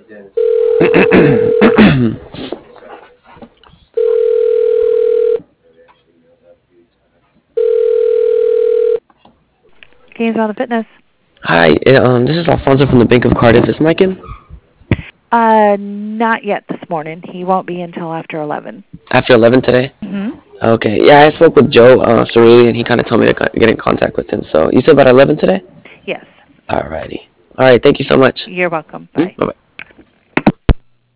Games on the Fitness. Hi, this is Alfonso from the Bank of Cardiff. Is Mike in? Not yet this morning. He won't be until after 11. After 11 today? Mm-hmm. Okay. Yeah, I spoke with Joe Cerulli, and he kind of told me to get in contact with him. So you said about 11 today? Yes. Alrighty. Alright, thank you so much. You're welcome. Bye. Bye-bye.